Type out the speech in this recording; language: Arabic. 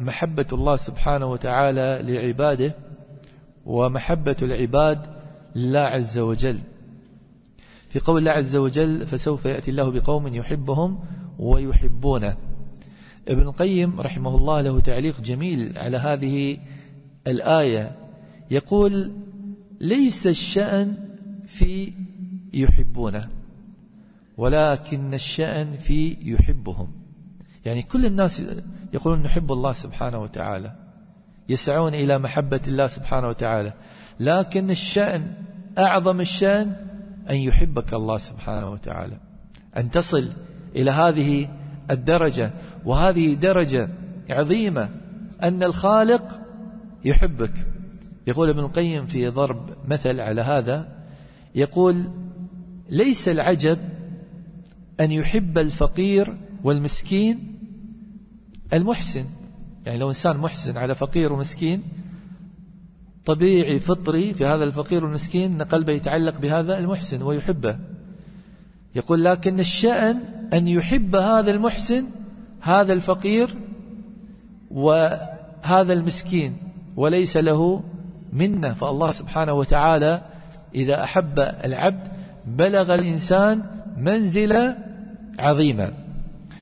محبة الله سبحانه وتعالى لعباده ومحبة العباد لله عز وجل. في قول الله عز وجل فسوف يأتي الله بقوم يحبهم ويحبونه. ابن القيم رحمه الله له تعليق جميل على هذه الآية، يقول ليس الشأن في يحبونه ولكن الشأن في يحبهم. يعني كل الناس يقولون نحب الله سبحانه وتعالى، يسعون إلى محبة الله سبحانه وتعالى، لكن الشأن أعظم الشأن أن يحبك الله سبحانه وتعالى، أن تصل إلى هذه الدرجة. وهذه درجة عظيمة أن الخالق يحبك. يقول ابن القيم في ضرب مثل على هذا، يقول ليس العجب أن يحب الفقير والمسكين المحسن. يعني لو إنسان محسن على فقير ومسكين، طبيعي فطري في هذا الفقير والمسكين أن قلبه يتعلق بهذا المحسن ويحبه. يقول لكن الشأن أن يحب هذا المحسن هذا الفقير وهذا المسكين وليس له منه. فالله سبحانه وتعالى إذا أحب العبد بلغ الإنسان منزلة عظيمة.